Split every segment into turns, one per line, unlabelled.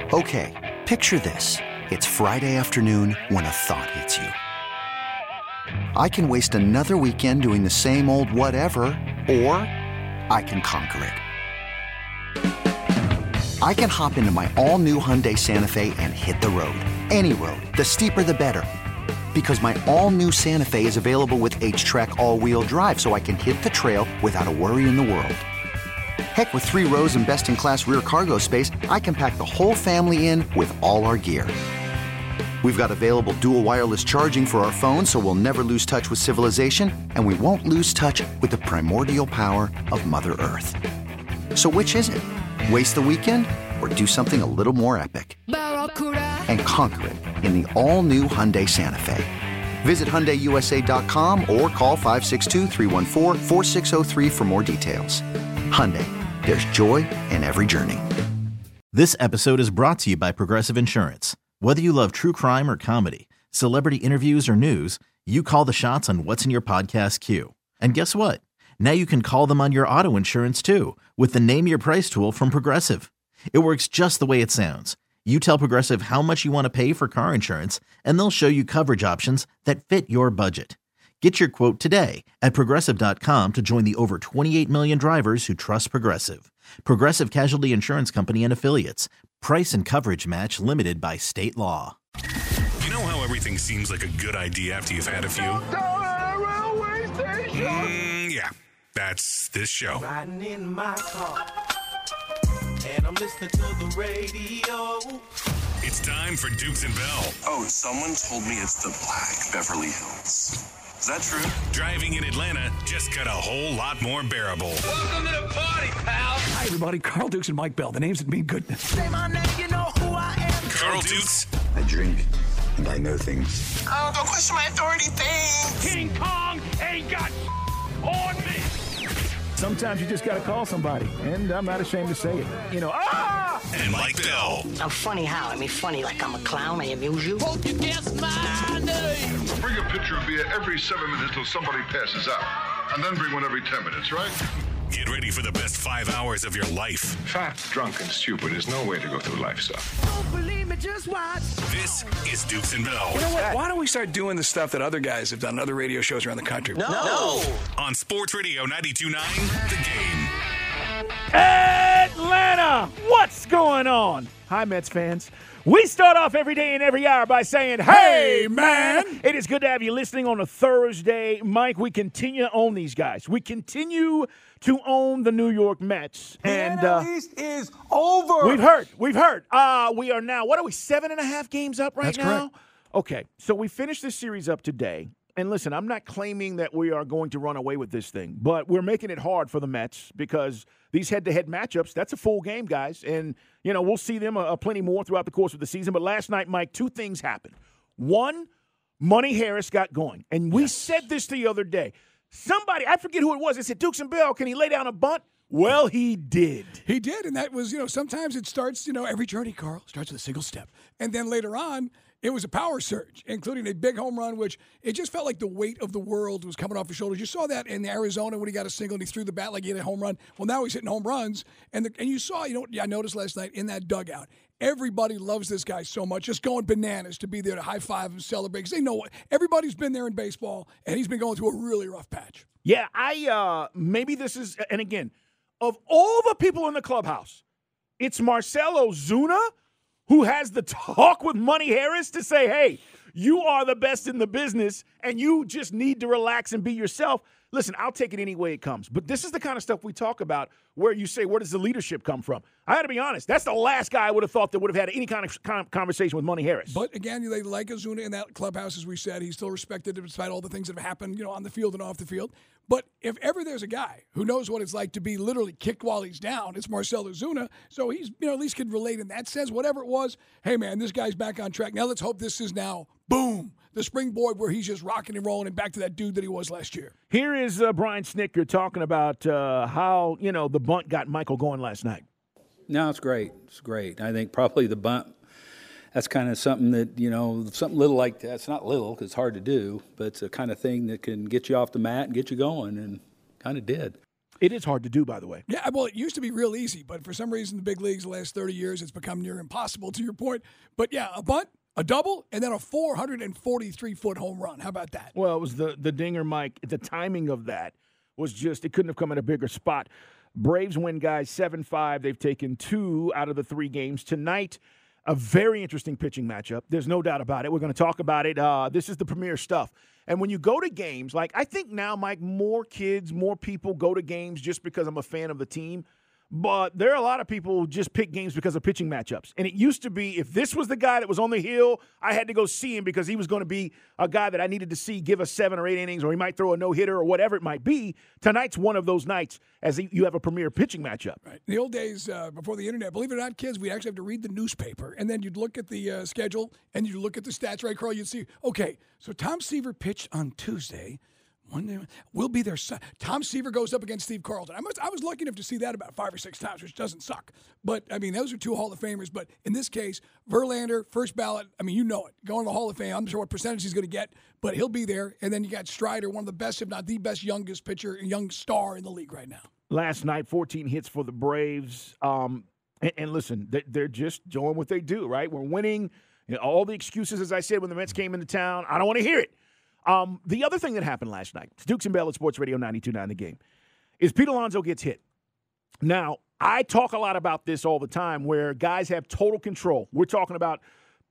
Okay, picture this. It's Friday afternoon when a thought hits you. I can waste another weekend doing the same old whatever, or I can conquer it. I can hop into my all-new Hyundai Santa Fe and hit the road. Any road. The steeper, the better. Because my all-new Santa Fe is available with H-Track all-wheel drive, so I can hit the trail without a worry in the world. Heck, with 3 rows and best-in-class rear cargo space, I can pack the whole family in with all our gear. We've got available dual wireless charging for our phones, so we'll never lose touch with civilization, and we won't lose touch with the primordial power of Mother Earth. So which is it? Waste the weekend or do something a little more epic? And conquer it in the all-new Hyundai Santa Fe. Visit HyundaiUSA.com or call 562-314-4603 for more details. Hyundai, there's joy in every journey.
This episode is brought to you by Progressive Insurance. Whether you love true crime or comedy, celebrity interviews or news, you call the shots on what's in your podcast queue. And guess what? Now you can call them on your auto insurance too with the Name Your Price tool from Progressive. It works just the way it sounds. You tell Progressive how much you want to pay for car insurance, and they'll show you coverage options that fit your budget. Get your quote today at Progressive.com to join the over 28 million drivers who trust Progressive. Progressive Casualty Insurance Company and Affiliates. Price and coverage match limited by state law.
You know how everything seems like a good idea after you've had a few? Yeah, that's this show.
Riding in my car, and I'm listening to the radio.
It's time for Dukes and Bell.
Oh, someone told me it's the Black Beverly Hills. Is that true?
Driving in Atlanta just got a whole lot more bearable.
Welcome to the party, pal.
Hi, everybody. Carl Dukes and Mike Bell. The names that mean goodness.
Say my name, you know who I am.
Carl Dukes.
I drink and I know things.
Oh, don't question my authority things.
King Kong ain't got on me. Sometimes you just got to call somebody, and I'm not ashamed to say it. You know,
And Mike Bell.
I'm funny how? I mean, funny like I'm a clown, I amuse you.
Hope you guess my name.
Bring a pitcher of beer every 7 minutes till somebody passes out. And then bring one every 10 minutes, right?
Get ready for the best 5 hours of your life.
Fat, drunk, and stupid is no way to go through life stuff.
Don't believe me, just watch.
This is Dukes and Bell.
you know what? Why don't we start doing the stuff that other guys have done on other radio shows around the country?
No.
On Sports Radio 92.9, The Game.
Atlanta, what's going on? Hi, Mets fans. We start off every day and every hour by saying, hey, man. It is good to have you listening on a Thursday. Mike, we continue to own these guys. We continue to own the New York Mets. And
East is over.
we've heard. We are now, 7.5 games up right now?
Correct.
Okay, so we finished this series up today. And listen, I'm not claiming that we are going to run away with this thing, but we're making it hard for the Mets because these head-to-head matchups, that's a full game, guys. And, you know, we'll see them plenty more throughout the course of the season. But last night, Mike, 2 things happened. One, Money Harris got going. And we said this the other day. Somebody, I forget who it was, they said, Dukes and Bell, can he lay down a bunt? Well, he did.
He did, and that was, sometimes it starts, every journey, Carl, starts with a single step. And then later on, it was a power surge, including a big home run, which it just felt like the weight of the world was coming off his shoulders. You saw that in Arizona when he got a single and he threw the bat like he hit a home run. Well, now he's hitting home runs. And you saw, I noticed last night in that dugout, everybody loves this guy so much, just going bananas to be there to high-five and celebrate. Because they know everybody's been there in baseball, and he's been going through a really rough patch.
Yeah, maybe this is, and again, of all the people in the clubhouse, it's Marcell Ozuna who has the talk with Money Harris to say, hey, you are the best in the business, and you just need to relax and be yourself. Listen, I'll take it any way it comes. But this is the kind of stuff we talk about where you say, where does the leadership come from? I got to be honest. That's the last guy I would have thought that would have had any kind of conversation with Money Harris.
But, again, they like Ozuna in that clubhouse, as we said. He's still respected despite all the things that have happened, on the field and off the field. But if ever there's a guy who knows what it's like to be literally kicked while he's down, it's Marcell Ozuna. So he's, at least can relate in that sense. Whatever it was, hey, man, this guy's back on track. Now let's hope this is now, boom, the springboard where he's just rocking and rolling and back to that dude that he was last year.
Here is Brian Snitker talking about how, the bunt got Michael going last night.
No, it's great. It's great. I think probably the bunt, that's kind of something that, something little like that. It's not little because it's hard to do, but it's a kind of thing that can get you off the mat and get you going, and kind of did.
It is hard to do, by the way.
Yeah, well, it used to be real easy, but for some reason, the big leagues the last 30 years, it's become near impossible, to your point. But, yeah, a bunt, a double, and then a 443-foot home run. How about that?
Well, it was the dinger, Mike. The timing of that was just, it couldn't have come at a bigger spot. Braves win, guys, 7-5. They've taken 2 out of the 3 games. Tonight, a very interesting pitching matchup. There's no doubt about it. We're going to talk about it. This is the premier stuff. And when you go to games, like I think now, Mike, more kids, more people go to games just because I'm a fan of the team. But there are a lot of people who just pick games because of pitching matchups. And it used to be if this was the guy that was on the hill, I had to go see him because he was going to be a guy that I needed to see give us 7 or 8 innings, or he might throw a no-hitter or whatever it might be. Tonight's one of those nights as you have a premier pitching matchup.
Right. In the old days, before the internet, believe it or not, kids, we'd actually have to read the newspaper. And then you'd look at the schedule and you'd look at the stats, right, Carl? You'd see, okay, so Tom Seaver pitched on Tuesday. Monday, we'll be there. Tom Seaver goes up against Steve Carlton. I was lucky enough to see that about 5 or 6 times, which doesn't suck. But, I mean, those are 2 Hall of Famers. But in this case, Verlander, first ballot, I mean, you know it. Going to the Hall of Fame, I'm not sure what percentage he's going to get, but he'll be there. And then you got Strider, one of the best, if not the best, youngest pitcher, young star in the league right now.
Last night, 14 hits for the Braves. And listen, they're just doing what they do, right? We're winning. You know, all the excuses, as I said, when the Mets came into town, I don't want to hear it. The other thing that happened last night, Dukes and Bell at Sports Radio 92.9 The Game, is Pete Alonso gets hit. Now, I talk a lot about this all the time where guys have total control. We're talking about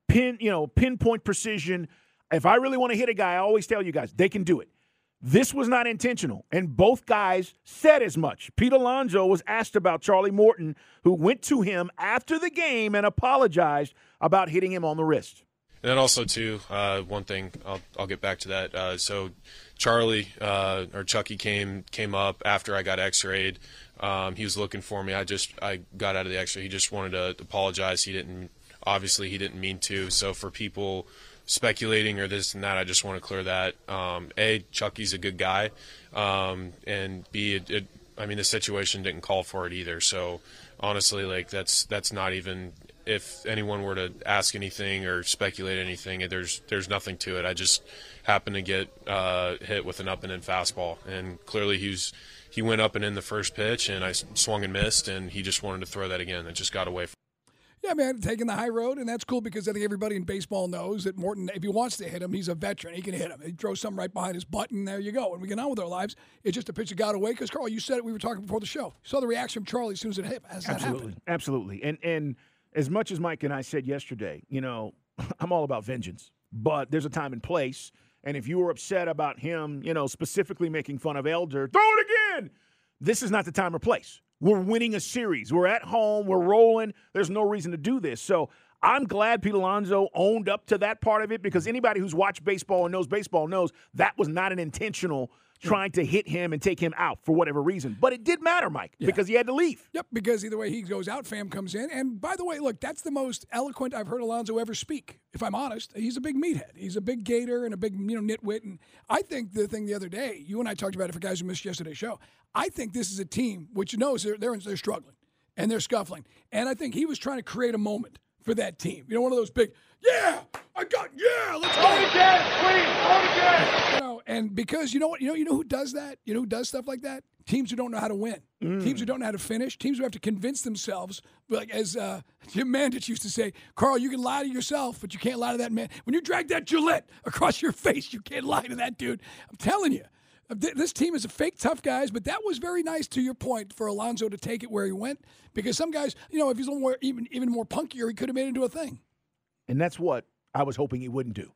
pinpoint precision. If I really want to hit a guy, I always tell you guys, they can do it. This was not intentional, and both guys said as much. Pete Alonso was asked about Charlie Morton, who went to him after the game and apologized about hitting him on the wrist.
And then also, too, one thing, I'll get back to that. So Charlie, or Chucky, came up after I got x-rayed. He was looking for me. I got out of the x-ray. He just wanted to apologize. He didn't mean to. So for people speculating or this and that, I just want to clear that. A, Chucky's a good guy. And B, the situation didn't call for it either. So honestly, like that's not even – if anyone were to ask anything or speculate anything, there's nothing to it. I just happened to get hit with an up and in fastball, and clearly he went up and in the first pitch, and I swung and missed, and he just wanted to throw that again. It just got away from.
Yeah, man, taking the high road, and that's cool because I think everybody in baseball knows that Morton, if he wants to hit him, he's a veteran. He can hit him. He throws something right behind his butt, and there you go. And we get on with our lives. It's just a pitch that got away because, Carl, you said it. We were talking before the show. You saw the reaction from Charlie as soon as it hit.
Absolutely. And as much as Mike and I said yesterday, I'm all about vengeance, but there's a time and place. And if you were upset about him, specifically making fun of Elder, throw it again. This is not the time or place. We're winning a series. We're at home. We're rolling. There's no reason to do this. So I'm glad Pete Alonso owned up to that part of it because anybody who's watched baseball and knows baseball knows that was not an intentional trying to hit him and take him out for whatever reason. But it did matter, Mike, because he had to leave.
Yep, because either way he goes out, Pham comes in. And by the way, look, that's the most eloquent I've heard Alonso ever speak. If I'm honest, he's a big meathead. He's a big gator and a big, nitwit. And I think the thing the other day, you and I talked about it for guys who missed yesterday's show, I think this is a team which knows they're struggling and they're scuffling. And I think he was trying to create a moment for that team. One of those big, let's go. And because you know who does that? You know who does stuff like that? Teams who don't know how to win. Teams who don't know how to finish. Teams who have to convince themselves, like as Jim Mandich used to say, Carl, you can lie to yourself, but you can't lie to that man. When you drag that Gillette across your face, you can't lie to that dude. I'm telling you. This team is a fake tough guys, but that was very nice to your point for Alonso to take it where he went because some guys, if he's a little more, even more punkier, he could have made it into a thing.
And that's what I was hoping he wouldn't do.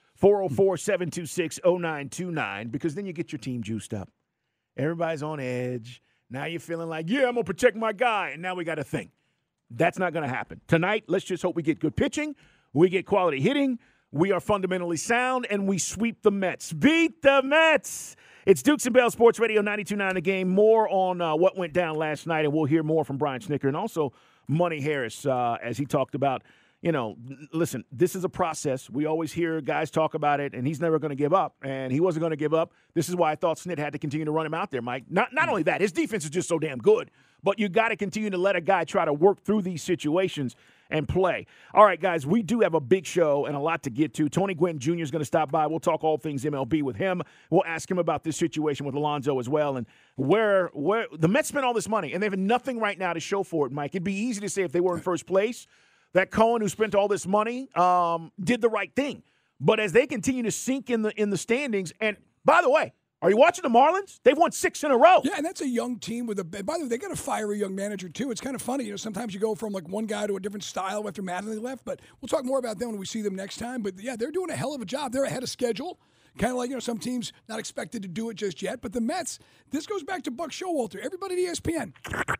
404-726-0929 because then you get your team juiced up. Everybody's on edge. Now you're feeling like, I'm going to protect my guy, and now we got a thing. That's not going to happen. Tonight, let's just hope we get good pitching, we get quality hitting, we are fundamentally sound, and we sweep the Mets. Beat the Mets! It's Dukes and Bell Sports Radio 92.9 The Game. More on what went down last night, and we'll hear more from Brian Snitker and also Money Harris as he talked about, listen, this is a process. We always hear guys talk about it, and he's never going to give up, and he wasn't going to give up. This is why I thought Snit had to continue to run him out there, Mike. Not only that, his defense is just so damn good, but you got to continue to let a guy try to work through these situations and play. All right, guys, we do have a big show and a lot to get to. Tony Gwynn Jr. is going to stop by. We'll talk all things MLB with him. We'll ask him about this situation with Alonso as well and where the Mets spent all this money, and they have nothing right now to show for it, Mike. It'd be easy to say if they were in first place that Cohen, who spent all this money, did the right thing. But as they continue to sink in the standings, and by the way, are you watching the Marlins? They've won 6 in a row.
Yeah, and that's a young team with by the way, they got to fire a young manager too. It's kind of funny, sometimes you go from like one guy to a different style after Mattingly left, but we'll talk more about them when we see them next time. But yeah, they're doing a hell of a job. They're ahead of schedule. Kind of like, some teams not expected to do it just yet. But the Mets, this goes back to Buck Showalter. Everybody at ESPN.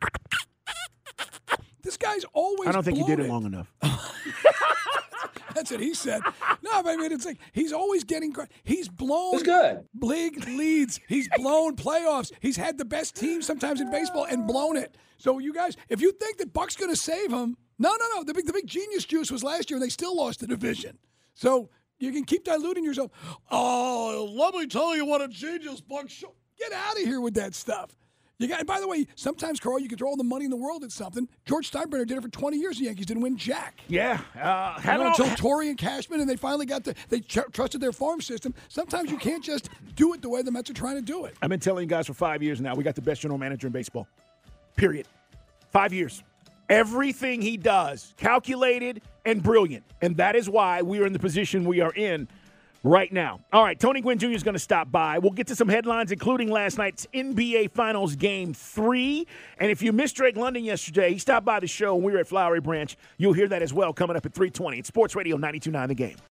This guy's always
I don't think he did it
bloated.
long enough.
That's what he said. No, but I mean, it's like he's always getting – he's blown
It's good.
League leads. He's blown playoffs. He's had the best team sometimes in baseball and blown it. So you guys, if you think that Buck's going to save him, no. The big genius juice was last year, and they still lost the division. So you can keep diluting yourself. Oh, let me tell you what a genius Buck show. Get out of here with that stuff. And by the way, sometimes, Carl, you can throw all the money in the world at something. George Steinbrenner did it for 20 years. The Yankees didn't win jack.
Yeah.
Until Torrey and Cashman, and they finally trusted their farm system. Sometimes you can't just do it the way the Mets are trying to do it.
I've been telling you guys for 5 years now, we got the best general manager in baseball. Period. 5 years. Everything he does, calculated and brilliant. And that is why we are in the position we are in right now. All right, Tony Gwynn Jr. is going to stop by. We'll get to some headlines, including last night's NBA Finals Game 3. And if you missed Drake London yesterday, he stopped by the show when we were at Flowery Branch. You'll hear that as well coming up at 3:20. It's Sports Radio 92.9 The Game.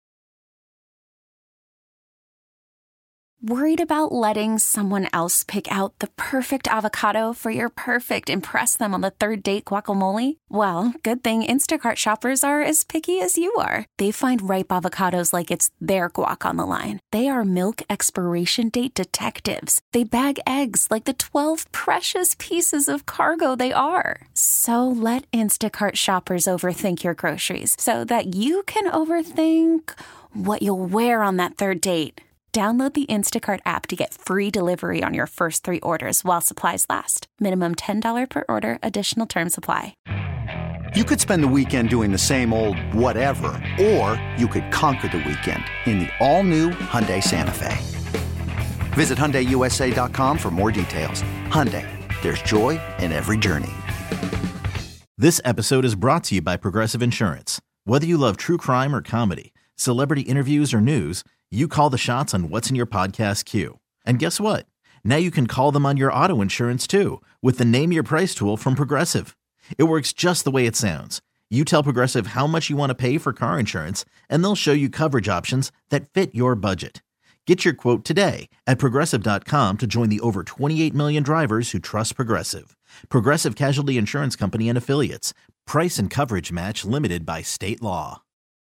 Worried about letting someone else pick out the perfect avocado for your perfect impress them on the third date guacamole? Well, good thing Instacart shoppers are as picky as you are. They find ripe avocados like it's their guac on the line. They are milk expiration date detectives. They bag eggs like the 12 precious pieces of cargo they are. So let Instacart shoppers overthink your groceries so that you can overthink what you'll wear on that third date. Download the Instacart app to get free delivery on your first 3 orders while supplies last. Minimum $10 per order. Additional terms apply.
You could spend the weekend doing the same old whatever, or you could conquer the weekend in the all-new Hyundai Santa Fe. Visit HyundaiUSA.com for more details. Hyundai, there's joy in every journey.
This episode is brought to you by Progressive Insurance. Whether you love true crime or comedy, celebrity interviews or news, you call the shots on what's in your podcast queue. And guess what? Now you can call them on your auto insurance too with the Name Your Price tool from Progressive. It works just the way it sounds. You tell Progressive how much you want to pay for car insurance, and they'll show you coverage options that fit your budget. Get your quote today at Progressive.com to join the over 28 million drivers who trust Progressive. Progressive Casualty Insurance Company and Affiliates. Price and coverage match limited by state law.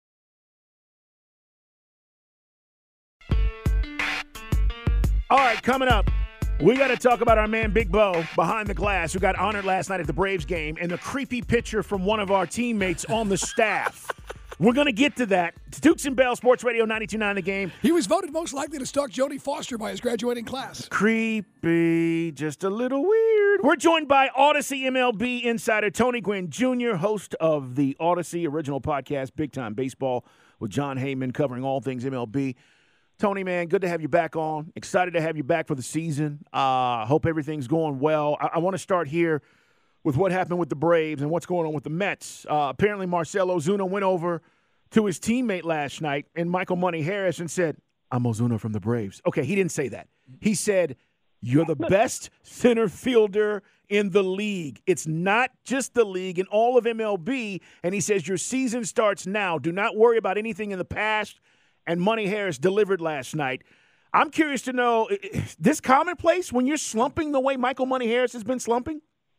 All right, coming up, we got to talk about our man Big Bo behind the glass, who got honored last night at the Braves game, and the creepy picture from one of our teammates on the staff. We're going to get to that. It's Dukes and Bell, Sports Radio 92.9 The Game.
He was voted most likely to stalk Jodie Foster by his graduating class.
Creepy, just a little weird. We're joined by Odyssey MLB insider Tony Gwynn Jr., host of the Odyssey original podcast, Big Time Baseball, with John Heyman, covering all things MLB. Tony, man, good to have you back on. Excited to have you back for the season. Hope everything's going well. I want to start here with what happened with the Braves and what's going on with the Mets. Apparently, Marcell Ozuna went over to his teammate last night and Michael Money Harris and said, "I'm Ozuna from the Braves." Okay, he didn't say that. He said, "You're the best center fielder in the league. It's not just the league, in all of MLB." And he says, "Your season starts now. Do not worry about anything in the past." And Money Harris delivered last night. I'm curious to know, is this commonplace when you're slumping the way Michael Money Harris has been slumping?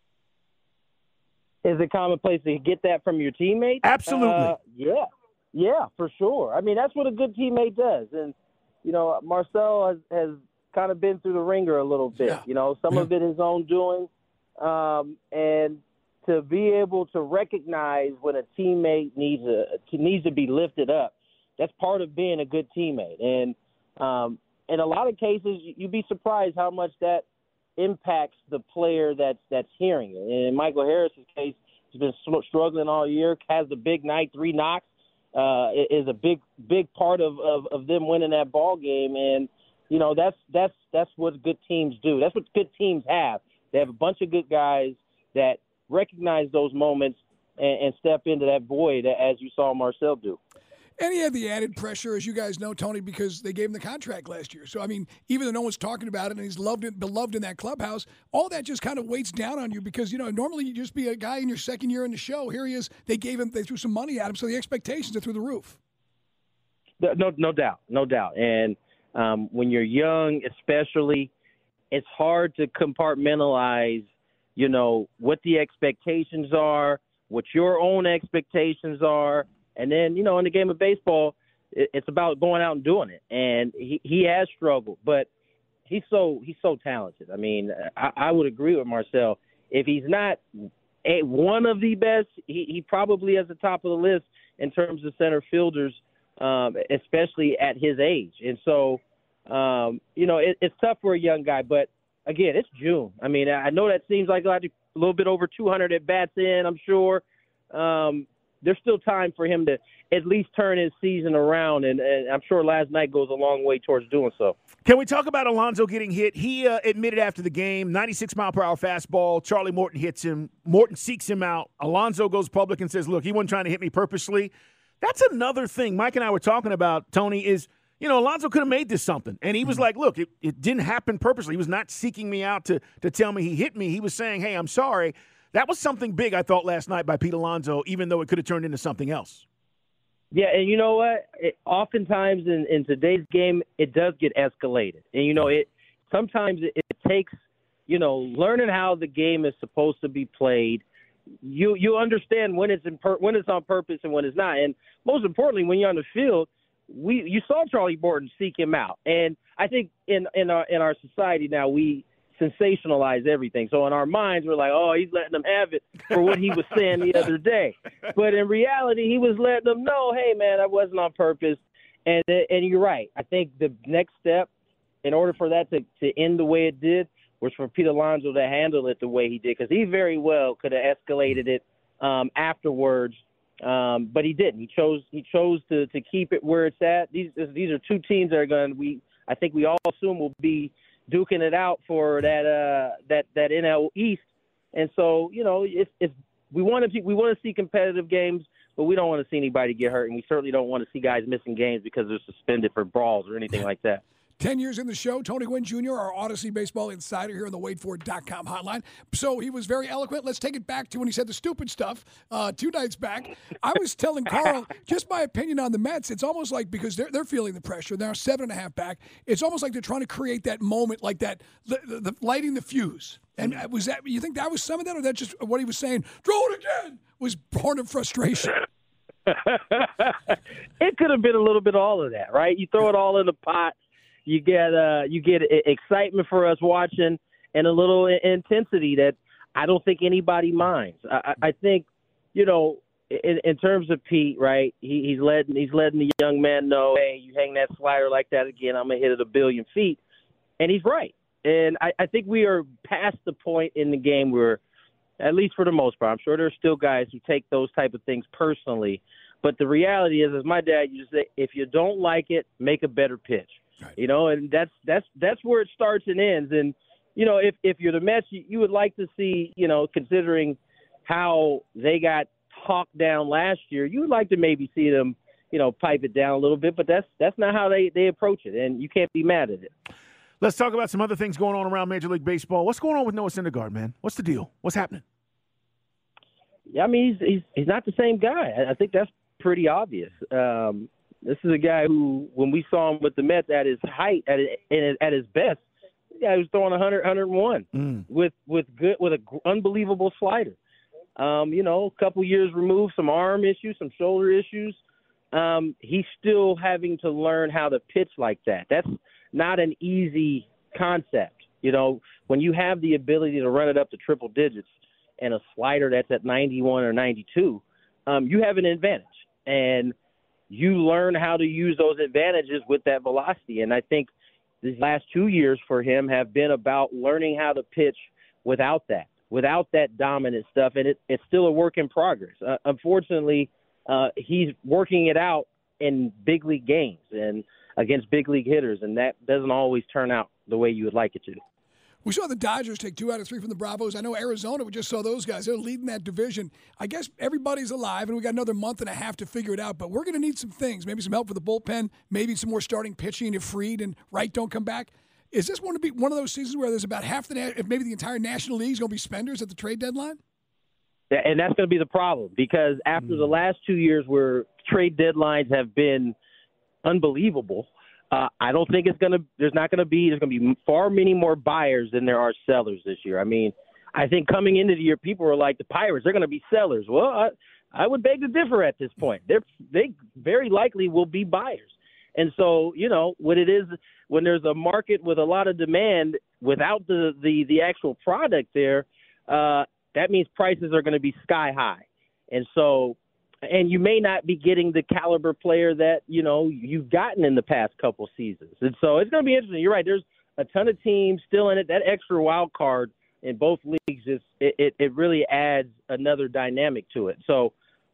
Is it commonplace to get that from your teammates?
Absolutely.
Yeah, for sure. I mean, that's what a good teammate does. And, Marcell has kind of been through the ringer a little bit.
Yeah.
Some of it his own doing. And to be able to recognize when a teammate needs to be lifted up, that's part of being a good teammate. And in a lot of cases, you'd be surprised how much that impacts the player that's hearing it. And in Michael Harris's case, he's been struggling all year, has the big night, 3 knocks, is a big part of them winning that ball game. And, you know, that's what good teams do. That's what good teams have. They have a bunch of good guys that recognize those moments and step into that void, as you saw Marcel do.
And he had the added pressure, as you guys know, Tony, because they gave him the contract last year. So, I mean, even though no one's talking about it and he's beloved in that clubhouse, all that just kind of weights down on you because, you know, normally you just be a guy in your second year in the show. Here he is. They threw some money at him, so the expectations are through the roof.
No doubt. And when you're young, especially, it's hard to compartmentalize, you know, what the expectations are, what your own expectations are. And then, you know, in the game of baseball, it's about going out and doing it. And he has struggled, but he's so talented. I mean, I would agree with Marcel. If he's not one of the best, he probably is at the top of the list in terms of center fielders, especially at his age. And so, you know, it's tough for a young guy. But, again, it's June. I mean, I know that seems like a little bit over 200 at-bats in, I'm sure. There's still time for him to at least turn his season around, and I'm sure last night goes a long way towards doing so.
Can we talk about Alonso getting hit? He admitted after the game, 96-mile-per-hour fastball. Charlie Morton hits him. Morton seeks him out. Alonso goes public and says, look, he wasn't trying to hit me purposely. That's another thing Mike and I were talking about, Tony, is, you know, Alonso could have made this something. And he was like, look, it didn't happen purposely. He was not seeking me out to tell me he hit me. He was saying, hey, I'm sorry. That was something big, I thought, last night by Pete Alonso, even though it could have turned into something else.
Yeah, and you know what? Oftentimes in today's game, it does get escalated. And, you know, sometimes it takes, you know, learning how the game is supposed to be played. You understand when it's on purpose and when it's not. And most importantly, when you're on the field, you saw Charlie Morton seek him out. And I think in our society now, we sensationalize everything. So in our minds, we're like, oh, he's letting them have it for what he was saying the other day. But in reality, he was letting them know, hey, man, that wasn't on purpose. And you're right. I think the next step, in order for that to end the way it did, was for Pete Alonso to handle it the way he did, because he very well could have escalated it afterwards. But he didn't. He chose to keep it where it's at. These are two teams that are I think we all assume will be duking it out for that NL East. And so, you know, we want to see competitive games, but we don't want to see anybody get hurt, and we certainly don't want to see guys missing games because they're suspended for brawls or anything like that.
10 years in the show, Tony Gwynn Jr., our Odyssey baseball insider here on the WadeFord.com hotline. So he was very eloquent. Let's take it back to when he said the stupid stuff 2 nights back. I was telling Carl, just my opinion on the Mets, it's almost like, because they're feeling the pressure, they're 7.5 back, it's almost like they're trying to create that moment, like that, the lighting the fuse. And was that, you think that was some of that, or that just what he was saying, throw it again, was born of frustration?
It could have been a little bit of all of that, right? You throw it all in the pot. You get excitement for us watching, and a little intensity that I don't think anybody minds. I think, you know, in terms of Pete, right? He's letting the young man know, hey, you hang that slider like that again, I'm gonna hit it 1 billion feet, and he's right. And I think we are past the point in the game where, at least for the most part, I'm sure there's still guys who take those type of things personally, but the reality is, as my dad used to say, if you don't like it, make a better pitch. Right. You know, and that's where it starts and ends. And, you know, if you're the Mets, you would like to see, you know, considering how they got talked down last year, you would like to maybe see them, you know, pipe it down a little bit. But that's not how they approach it, and you can't be mad at it.
Let's talk about some other things going on around Major League Baseball. What's going on with Noah Syndergaard, man? What's the deal? What's happening?
Yeah, I mean, he's not the same guy. I think that's pretty obvious. This is a guy who, when we saw him with the Mets at his height, at his best, the guy was throwing 100, 101 with an unbelievable slider. You know, a couple years removed, some arm issues, some shoulder issues. He's still having to learn how to pitch like that. That's not an easy concept. You know, when you have the ability to run it up to triple digits and a slider that's at 91 or 92, you have an advantage. And you learn how to use those advantages with that velocity. And I think these last 2 years for him have been about learning how to pitch without that dominant stuff, and it's still a work in progress. Unfortunately, he's working it out in big league games and against big league hitters, and that doesn't always turn out the way you would like it to.
We saw the Dodgers take 2 out of 3 from the Bravos. I know Arizona, we just saw those guys. They're leading that division. I guess everybody's alive, and we got another month and a half to figure it out. But we're going to need some things, maybe some help with the bullpen, maybe some more starting pitching if Fried and Wright don't come back. Is this going to be one of those seasons where there's about half if maybe the entire National League is going to be spenders at the trade deadline?
And that's going to be the problem, because after the last 2 years where trade deadlines have been unbelievable, I don't think there's going to be far many more buyers than there are sellers this year. I mean, I think coming into the year, people were like, the Pirates, they're going to be sellers. Well, I would beg to differ at this point. They very likely will be buyers. And so, what it is, when there's a market with a lot of demand without the actual product there, that means prices are going to be sky high. And so, and you may not be getting the caliber player that, you've gotten in the past couple seasons. And so it's going to be interesting. You're right. There's a ton of teams still in it. That extra wild card in both leagues, it really adds another dynamic to it. So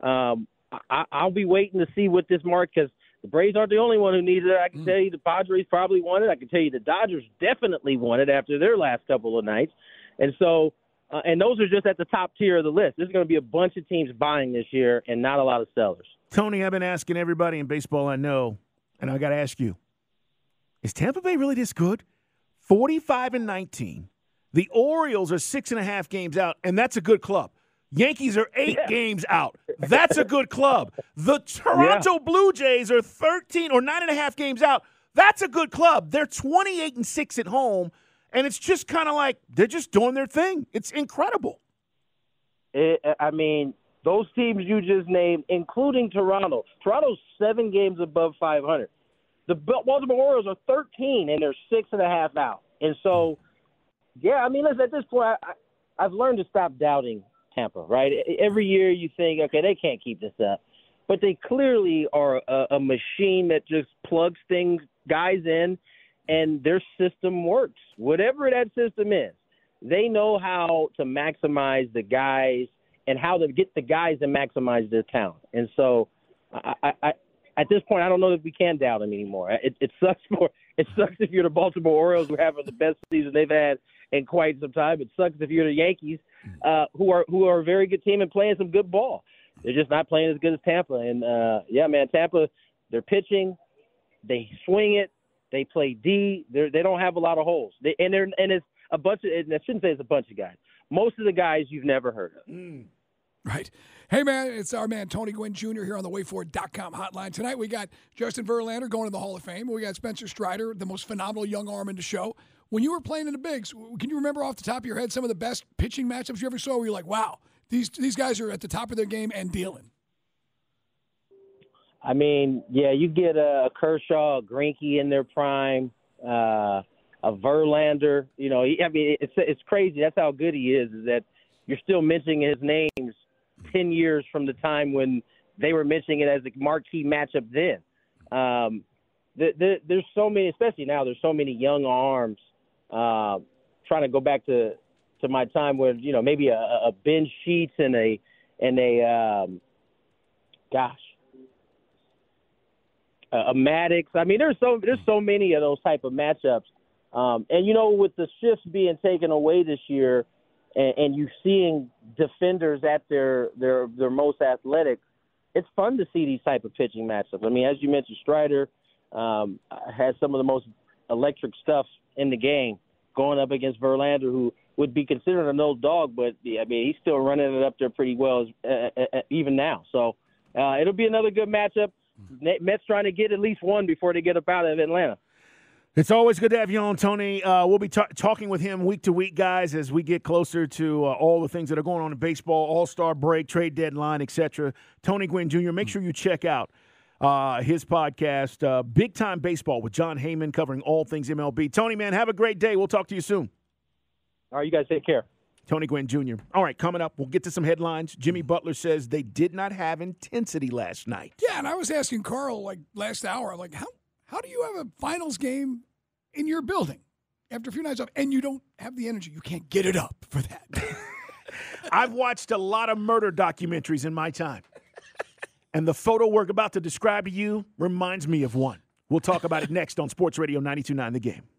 I'll be waiting to see what this market, because the Braves aren't the only one who needs it. I can tell you the Padres probably want it. I can tell you the Dodgers definitely want it after their last couple of nights. And so, and those are just at the top tier of the list. There's going to be a bunch of teams buying this year and not a lot of sellers.
Tony, I've been asking everybody in baseball I know, and I got to ask you, is Tampa Bay really this good? 45-19. The Orioles are 6.5 games out, and that's a good club. Yankees are 8 games out. That's a good club. The Toronto Blue Jays are 13 or 9.5 games out. That's a good club. They're 28-6 at home, and it's just kind of like they're just doing their thing. It's incredible.
I mean, those teams you just named, including Toronto. Toronto's 7 games above 500. The Baltimore Orioles are 13, and they're 6.5 out. And so, yeah, I mean, listen, at this point, I've learned to stop doubting Tampa, right? Every year you think, okay, they can't keep this up. But they clearly are a machine that just plugs guys in, and their system works. Whatever that system is, they know how to maximize the guys and how to get the guys to maximize their talent. And so I at this point, I don't know that we can doubt them anymore. It sucks if you're the Baltimore Orioles, who are having the best season they've had in quite some time. It sucks if you're the Yankees, who are a very good team and playing some good ball. They're just not playing as good as Tampa. And yeah, man, Tampa, they're pitching, they swing it, they play D. They don't have a lot of holes. And it's a bunch of. And I shouldn't say it's a bunch of guys. Most of the guys you've never heard of.
Right. Hey, man, it's our man Tony Gwynn Jr. here on the WayForward.com hotline. Tonight we got Justin Verlander going to the Hall of Fame. We got Spencer Strider, the most phenomenal young arm in the show. When you were playing in the bigs, can you remember off the top of your head some of the best pitching matchups you ever saw where you're like, wow, these guys are at the top of their game and dealing?
I mean, yeah, you get a Kershaw, a Greinke in their prime, a Verlander. You know, it's crazy. That's how good he is that you're still mentioning his names 10 years from the time when they were mentioning it as a marquee matchup then. There's so many, especially now, there's so many young arms trying to go back to my time where, you know, maybe a Ben Sheets and a Maddox. I mean, there's so many of those type of matchups. And, you know, with the shifts being taken away this year, and you seeing defenders at their most athletic, it's fun to see these type of pitching matchups. I mean, as you mentioned, Strider has some of the most electric stuff in the game going up against Verlander, who would be considered an old dog, but I mean, he's still running it up there pretty well even now. So it'll be another good matchup. Mets trying to get at least one before they get up out of Atlanta.
It's always good to have you on, Tony. We'll be talking with him week to week, guys, as we get closer to all the things that are going on in baseball, All-Star break, trade deadline, etc. Tony Gwynn Jr., make sure you check out his podcast, Big Time Baseball with John Heyman, covering all things MLB. Tony, man, have a great day. We'll talk to you soon.
All right, you guys take care.
Tony Gwynn Jr. All right, coming up, we'll get to some headlines. Jimmy Butler says they did not have intensity last night.
Yeah, and I was asking Carl, like, last hour, like, how do you have a finals game in your building after a few nights off and you don't have the energy, you can't get it up for that.
I've watched a lot of murder documentaries in my time. And the photo we're about to describe to you reminds me of one. We'll talk about it next on Sports Radio 92.9 The Game.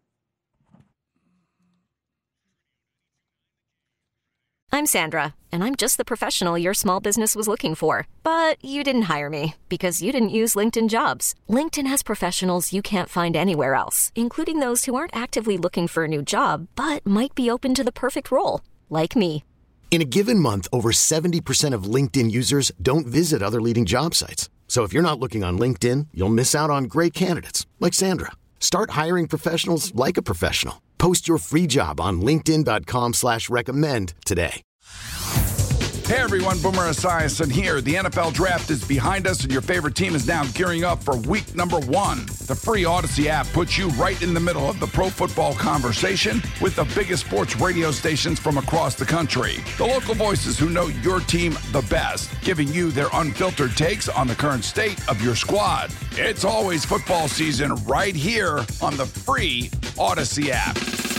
I'm Sandra, and I'm just the professional your small business was looking for. But you didn't hire me because you didn't use LinkedIn Jobs. LinkedIn has professionals you can't find anywhere else, including those who aren't actively looking for a new job, but might be open to the perfect role, like me.
In a given month, over 70% of LinkedIn users don't visit other leading job sites. So if you're not looking on LinkedIn, you'll miss out on great candidates like Sandra. Start hiring professionals like a professional. Post your free job on linkedin.com/recommend today.
Hey everyone, Boomer Esiason here. The NFL Draft is behind us and your favorite team is now gearing up for week number 1. The free Odyssey app puts you right in the middle of the pro football conversation with the biggest sports radio stations from across the country. The local voices who know your team the best, giving you their unfiltered takes on the current state of your squad. It's always football season right here on the free Odyssey app.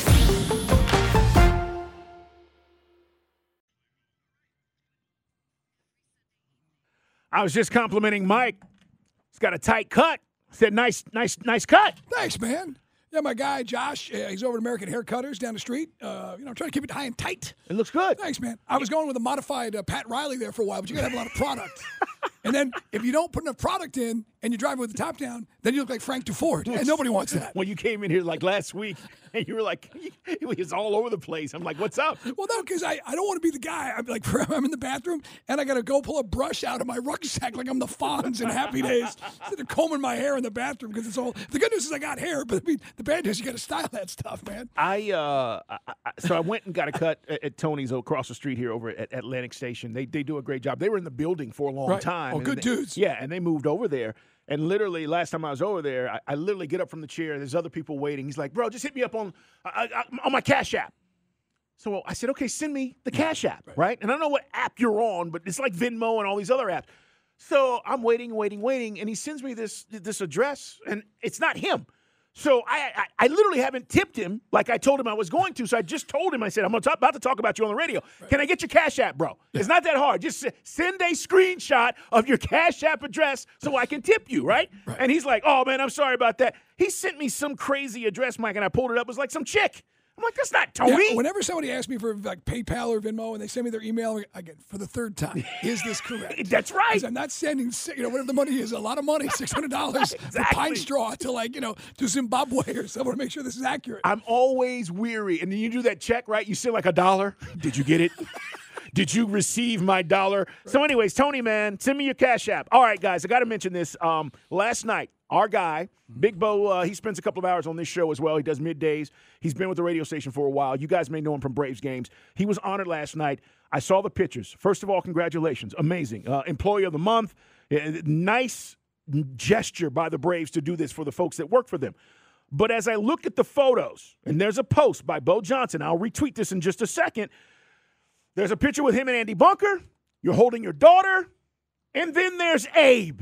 I was just complimenting Mike. He's got a tight cut. I said, nice cut.
Thanks, man. Yeah, my guy, Josh, he's over at American Haircutters down the street. I'm trying to keep it high and tight.
It looks good.
Thanks, man. I was going with a modified Pat Riley there for a while, but you got to have a lot of product. And then if you don't put enough product in and you drive it with the top down, then you look like Frank Duford, and nobody wants that.
When you came in here like last week, and you were like, it was all over the place. I'm like, what's up?
Well, no, because I don't want to be the guy. I'm like, I'm in the bathroom, and I got to go pull a brush out of my rucksack like I'm the Fonz in Happy Days. Instead of combing my hair in the bathroom because it's all. The good news is I got hair, but I mean, the bad news is you got to style that stuff, man.
So I went and got a cut at Tony's across the street here over at Atlantic Station. They do a great job. They were in the building for a long time.
Oh, good dudes.
Yeah, and they moved over there. And literally, last time I was over there, I literally get up from the chair. There's other people waiting. He's like, bro, just hit me up on my Cash App. So I said, okay, send me the Cash App, right? And I don't know what app you're on, but it's like Venmo and all these other apps. So I'm waiting, and he sends me this address, and it's not him. So I literally haven't tipped him like I told him I was going to. So I just told him, I said, I'm about to talk about you on the radio. Right. Can I get your Cash App, bro? Yeah. It's not that hard. Just send a screenshot of your Cash App address so I can tip you, right? And he's like, oh, man, I'm sorry about that. He sent me some crazy address, Mike, and I pulled it up. It was like some chick. I'm like, that's not Tony.
Yeah, whenever somebody asks me for like PayPal or Venmo and they send me their email, I get for the third time, is this correct?
That's right.
I'm not sending, whatever the money is, a lot of money, $600
exactly.
for Pine Straw to to Zimbabwe or somewhere to make sure this is accurate.
I'm always weary. And then you do that check, right? You send like $1. Did you get it? Did you receive my $1? Right. So anyways, Tony, man, send me your Cash App. All right, guys, I got to mention this. Last night, our guy, Big Bo, he spends a couple of hours on this show as well. He does middays. He's been with the radio station for a while. You guys may know him from Braves games. He was honored last night. I saw the pictures. First of all, congratulations. Amazing. Employee of the month. Nice gesture by the Braves to do this for the folks that work for them. But as I look at the photos, and there's a post by Bo Johnson. I'll retweet this in just a second. There's a picture with him and Andy Bunker. You're holding your daughter. And then there's Abe.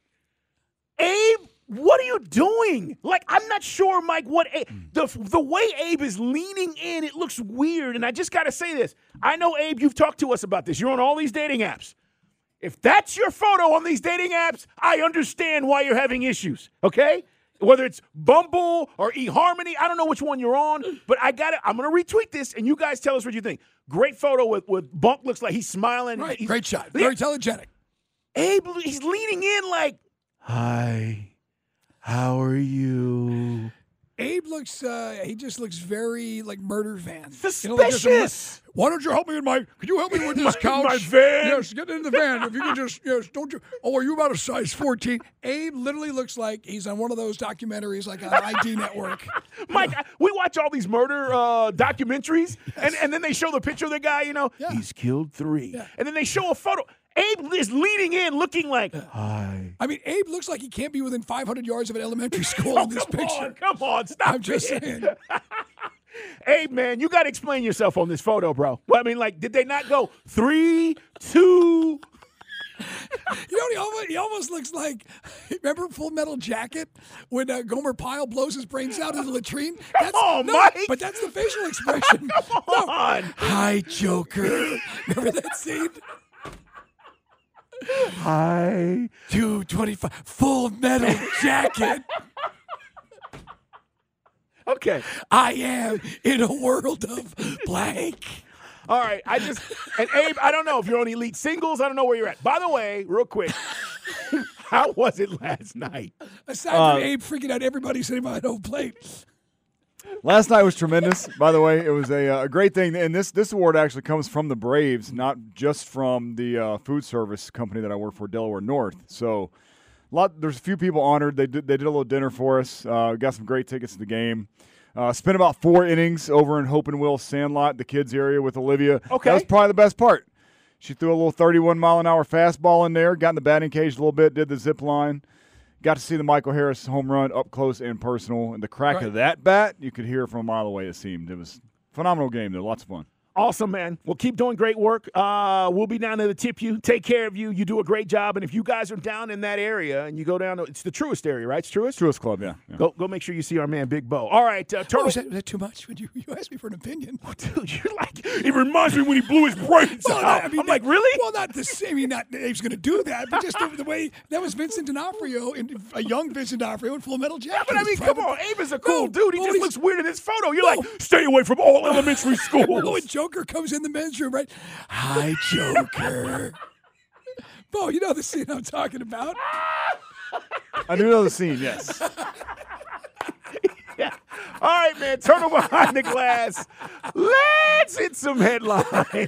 Abe, what are you doing? Like, I'm not sure, Mike, what the way Abe is leaning in, it looks weird. And I just got to say this. I know, Abe, you've talked to us about this. You're on all these dating apps. If that's your photo on these dating apps, I understand why you're having issues, okay? Whether it's Bumble or eHarmony, I don't know which one you're on, but I'm going to retweet this, and you guys tell us what you think. Great photo with Bunk, looks like he's smiling.
Right, great shot. Very telegenic.
Abe, he's leaning in like, hi, how are you?
Abe looks, he just looks very like murder van.
Suspicious.
Why don't you help me could you help me with this couch?
My van?
Yes, get in the van. If you could just, don't you, are you about a size 14? Abe literally looks like he's on one of those documentaries like on ID Network.
Mike, we watch all these murder documentaries, yes. and then they show the picture of the guy, he's killed 3. Yeah. And then they show a photo. Abe is leaning in, looking like, hi.
I mean, Abe looks like he can't be within 500 yards of an elementary school in this picture.
Come on, stop
I'm just saying.
Abe, man, you got to explain yourself on this photo, bro. Well, I mean, like, did they not go 3, 2?
He almost looks like Remember Full Metal Jacket when Gomer Pyle blows his brains out in the latrine?
Mike.
But that's the facial expression.
Come on.
Hi, Joker. Remember that scene?
Hi.
225. Full Metal Jacket.
Okay.
I am in a world of blank.
All right. And Abe, I don't know if you're on Elite Singles. I don't know where you're at. By the way, real quick, how was it last night?
Aside from Abe freaking out everybody sitting behind home plate.
Last night was tremendous, by the way. It was a great thing. And this award actually comes from the Braves, not just from the food service company that I work for, Delaware North. So there's a few people honored. They did a little dinner for us. Got some great tickets to the game. Spent about 4 innings over in Hope and Will Sandlot, the kids area with Olivia.
Okay.
That was probably the best part. She threw a little 31-mile-an-hour fastball in there, got in the batting cage a little bit, did the zip line. Got to see the Michael Harris home run up close and personal. And the crack of that bat, you could hear from a mile away, it seemed. It was a phenomenal game, though. Lots of fun.
Awesome, man. Well, keep doing great work. We'll be down there to tip you, take care of you. You do a great job. And if you guys are down in that area and you go down to, it's the Truist area, right? It's Truist?
Truist Club, yeah.
Go make sure you see our man, Big Bo. All right.
Was that too much when you asked me for an opinion?
Oh, dude, you're like, it reminds me when he blew his brains out. I'm like, really?
Well, not the same. I mean, not Abe's going to do that, but just the way that was Vincent D'Onofrio, a young Vincent D'Onofrio in Full Metal Jacket.
Yeah, but I mean, come on. Abe is a cool dude. He just looks weird in his photo. You're like, stay away from all elementary schools.
When Joker comes in the men's room, right? Hi, Joker. Bo, you know the scene I'm talking about.
I do know the scene, yes.
Yeah. All right, man. Turtle behind the glass. Let's hit some headlines.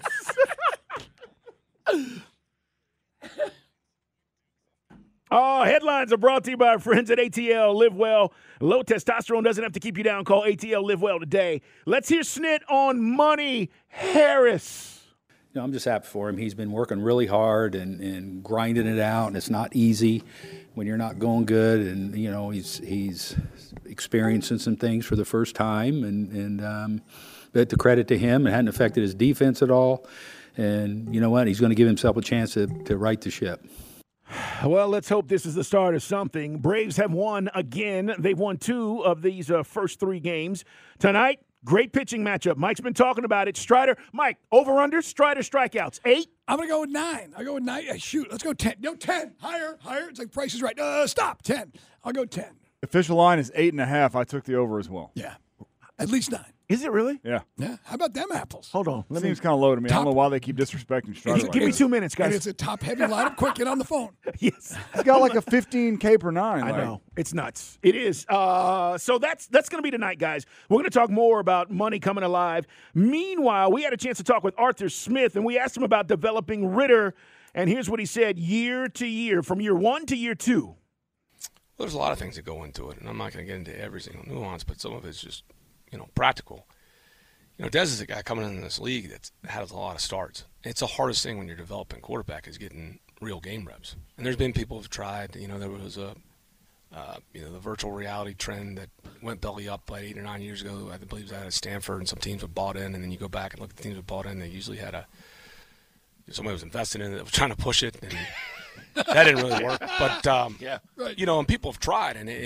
Headlines are brought to you by our friends at ATL Live Well. Low testosterone doesn't have to keep you down. Call ATL Live Well today. Let's hear Snit on Money Harris.
You know, I'm just happy for him. He's been working really hard and grinding it out, and it's not easy when you're not going good. And you know, he's experiencing some things for the first time, but the credit to him, it hadn't affected his defense at all. And you know what? He's going to give himself a chance to right the ship.
Well, let's hope this is the start of something. Braves have won again. They've won 2 of these first 3 games. Tonight, great pitching matchup. Mike's been talking about it. Strider, Mike, over-under, Strider strikeouts, 8?
I'm going to go with 9. I'll go with 9. Shoot, let's go 10. No, 10. Higher. It's like Price is Right. Stop. 10. I'll go 10.
Official line is 8.5. I took the over as well.
Yeah. At least 9.
Is it really?
Yeah.
Yeah. How about them apples?
Hold on.
Seems kind of low to me. I don't know why they keep disrespecting Strider.
Give me 2 minutes, guys.
It's a top-heavy lineup. Quick, get on the phone.
Yes.
He's got like a 15K per 9.
I know. It's nuts. It is. So that's going to be tonight, guys. We're going to talk more about money coming alive. Meanwhile, we had a chance to talk with Arthur Smith, and we asked him about developing Ritter, and here's what he said year to year, from year 1 to year 2.
Well, there's a lot of things that go into it, and I'm not going to get into every single nuance, but some of it's just, practical. Dez is a guy coming in this league that has a lot of starts. It's the hardest thing when you're developing quarterback is getting real game reps. And there's been people who've tried. There was the virtual reality trend that went belly up like 8 or 9 years ago. I believe that at Stanford, and some teams have bought in. And then you go back and look at the teams that bought in. They usually had somebody was invested in it that was trying to push it, and that didn't really work. But
yeah, right.
And people have tried. And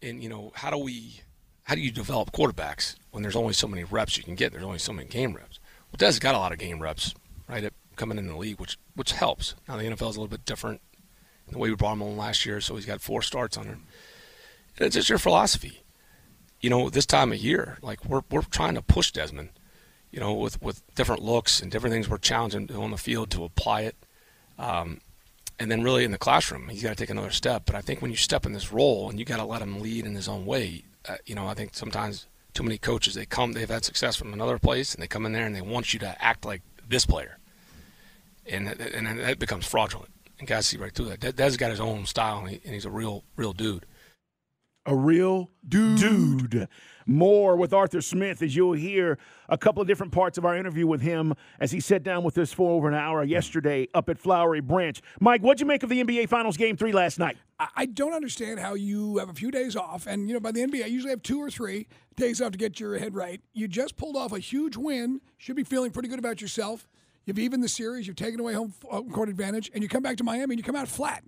how do you develop quarterbacks when there's only so many reps you can get? There's only so many game reps. Well, Dez got a lot of game reps, right, coming in the league, which helps. Now, the NFL is a little bit different in the way we brought him on last year, so he's got 4 starts on him. It's just your philosophy. This time of year, like we're trying to push Desmond, with different looks and different things we're challenging on the field to apply it. And then really in the classroom, he's got to take another step. But I think when you step in this role and you got to let him lead in his own way, I think sometimes too many coaches, they've had success from another place, and they come in there and they want you to act like this player. And that becomes fraudulent. And guys see right through that. Dez got his own style, and he's a real dude.
A real dude. More with Arthur Smith as you'll hear a couple of different parts of our interview with him as he sat down with us for over an hour yesterday up at Flowery Branch. Mike, what'd you make of the NBA Finals Game 3 last night?
I don't understand how you have a few days off, and, by the NBA, I usually have 2 or 3 days off to get your head right. You just pulled off a huge win. Should be feeling pretty good about yourself. You've evened the series. You've taken away home court advantage, and you come back to Miami, and you come out flat.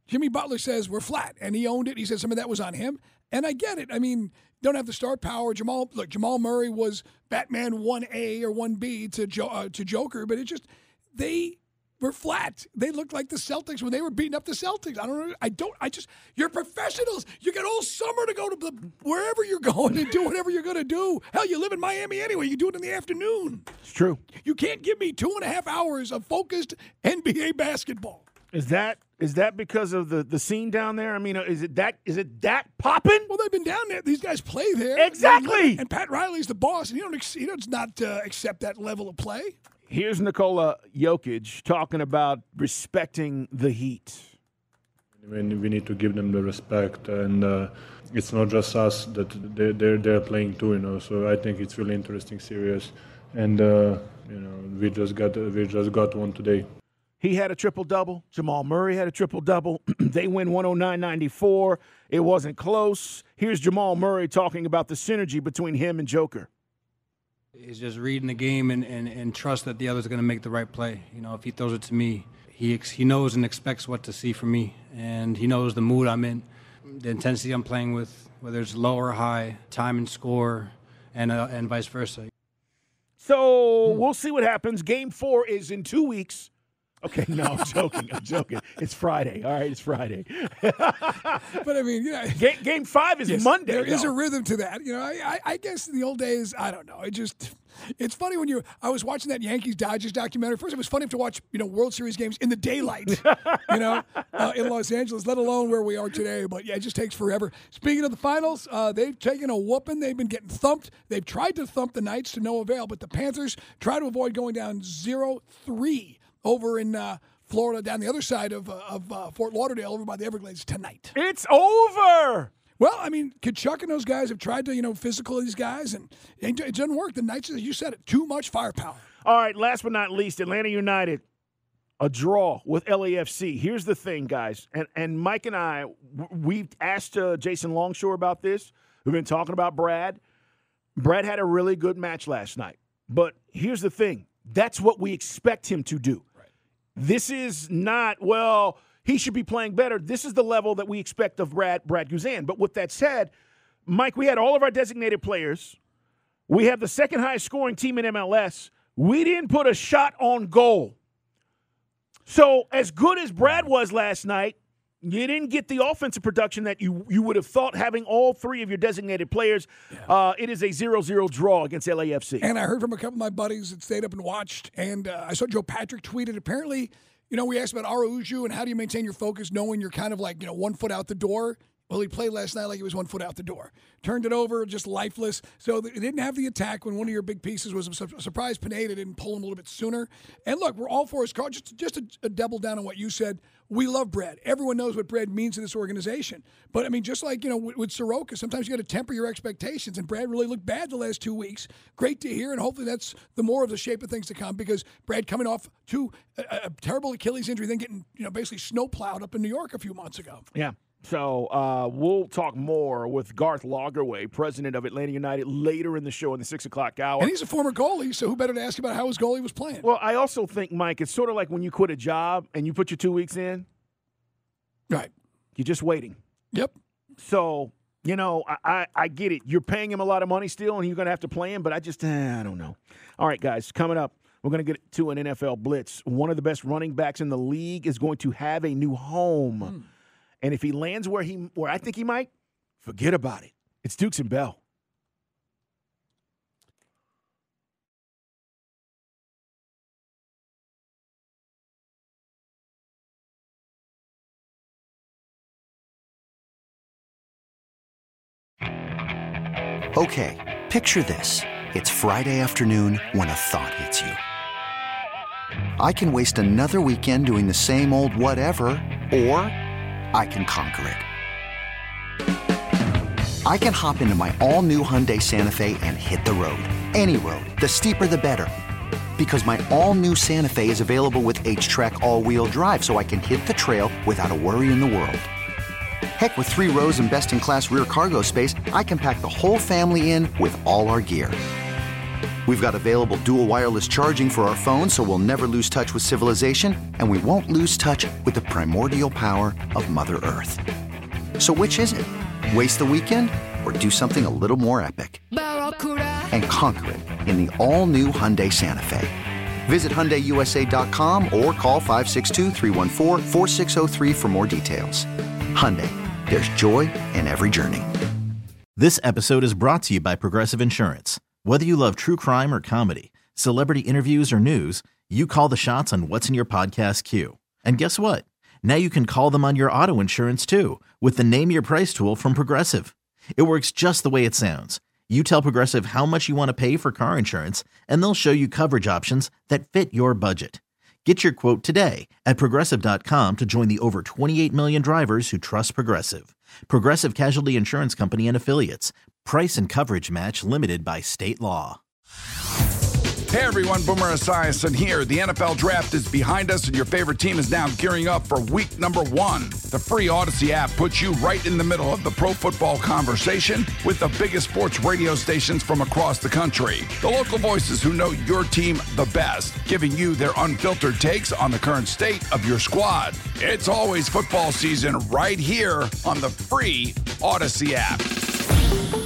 Jimmy Butler says we're flat, and he owned it. He said some of that was on him, and I get it. I mean, don't have the star power. Jamal Murray was Batman 1A or 1B to Joker, but it just they were flat. They looked like the Celtics when they were beating up the Celtics. You're professionals. You get all summer to go to wherever you're going and do whatever you're going to do. Hell, you live in Miami anyway. You do it in the afternoon.
It's true.
You can't give me 2.5 hours of focused NBA basketball.
Is that because of the scene down there? I mean, is it that popping?
Well, they've been down there. These guys play there.
Exactly.
And Pat Riley's the boss, and he does not accept that level of play.
Here's Nikola Jokic talking about respecting the Heat.
We need to give them the respect, and it's not just us that they're playing too. You know, so I think it's really interesting series, and we just got one today.
He had a triple-double. Jamal Murray had a triple-double. They win 109-94. It wasn't close. Here's Jamal Murray talking about the synergy between him and Joker.
He's just reading the game and trust that the other's going to make the right play. You know, if he throws it to me, he knows and expects what to see from me, and he knows the mood I'm in, the intensity I'm playing with, whether it's low or high, time and score, and vice versa.
So we'll see what happens. Game 4 is in 2 weeks. Okay, no, I'm joking. It's Friday. All right, it's Friday.
But I mean,
Game 5 is Monday.
There is a rhythm to that. You know, I guess in the old days, I don't know. It's funny when I was watching that Yankees-Dodgers documentary. First, it was funny to watch, World Series games in the daylight, in Los Angeles, let alone where we are today. But yeah, it just takes forever. Speaking of the finals, they've taken a whooping. They've been getting thumped. They've tried to thump the Knights to no avail, but the Panthers try to avoid going down 0-3. Over in Florida, down the other side of Fort Lauderdale, over by the Everglades tonight.
It's over!
Well, I mean, Kachuk and those guys have tried to, physical these guys, and it doesn't work. The Knights, you said it, too much firepower.
All right, last but not least, Atlanta United, a draw with LAFC. Here's the thing, guys, and Mike and I, we've asked Jason Longshore about this. We've been talking about Brad. Brad had a really good match last night. But here's the thing. That's what we expect him to do. This is not, he should be playing better. This is the level that we expect of Brad Guzan. But with that said, Mike, we had all of our designated players. We have the second highest scoring team in MLS. We didn't put a shot on goal. So as good as Brad was last night, you didn't get the offensive production that you would have thought having all three of your designated players. Yeah. It is a 0-0 draw against LAFC.
And I heard from a couple of my buddies that stayed up and watched, and I saw Joe Patrick tweeted. Apparently, we asked about Araujo and how do you maintain your focus knowing you're kind of like, 1 foot out the door. Well, he played last night like he was 1 foot out the door. Turned it over, just lifeless. So they didn't have the attack when one of your big pieces was a surprise. Pineda didn't pull him a little bit sooner. And look, we're all for his call. Just to double down on what you said, we love Brad. Everyone knows what Brad means to this organization. But, I mean, just like, with Soroka, sometimes you got to temper your expectations. And Brad really looked bad the last 2 weeks. Great to hear, and hopefully that's the more of the shape of things to come because Brad coming off a terrible Achilles injury, then getting, basically snowplowed up in New York a few months ago.
Yeah. So we'll talk more with Garth Lagerwey, president of Atlanta United, later in the show in the 6 o'clock hour.
And he's a former goalie, so who better to ask about how his goalie was playing?
Well, I also think, Mike, it's sort of like when you quit a job and you put your 2 weeks in.
Right.
You're just waiting.
Yep.
So, I get it. You're paying him a lot of money still, and you're going to have to play him, but I don't know. All right, guys, coming up, we're going to get to an NFL blitz. One of the best running backs in the league is going to have a new home. And if he lands where I think he might, forget about it. It's Dukes and Bell.
Okay, picture this. It's Friday afternoon when a thought hits you. I can waste another weekend doing the same old whatever, or I can conquer it. I can hop into my all-new Hyundai Santa Fe and hit the road. Any road. The steeper, the better. Because my all-new Santa Fe is available with H-Track all-wheel drive, so I can hit the trail without a worry in the world. Heck, with 3 rows and best-in-class rear cargo space, I can pack the whole family in with all our gear. We've got available dual wireless charging for our phones, so we'll never lose touch with civilization, and we won't lose touch with the primordial power of Mother Earth. So which is it? Waste the weekend or do something a little more epic? And conquer it in the all-new Hyundai Santa Fe. Visit HyundaiUSA.com or call 562-314-4603 for more details. Hyundai, there's joy in every journey.
This episode is brought to you by Progressive Insurance. Whether you love true crime or comedy, celebrity interviews or news, you call the shots on what's in your podcast queue. And guess what? Now you can call them on your auto insurance too with the Name Your Price tool from Progressive. It works just the way it sounds. You tell Progressive how much you want to pay for car insurance, and they'll show you coverage options that fit your budget. Get your quote today at Progressive.com to join the over 28 million drivers who trust Progressive. Progressive Casualty Insurance Company and Affiliates. Price and coverage match limited by state law.
Hey everyone, Boomer Esiason here. The NFL Draft is behind us and your favorite team is now gearing up for week number 1. The free Odyssey app puts you right in the middle of the pro football conversation with the biggest sports radio stations from across the country. The local voices who know your team the best, giving you their unfiltered takes on the current state of your squad. It's always football season right here on the free Odyssey app.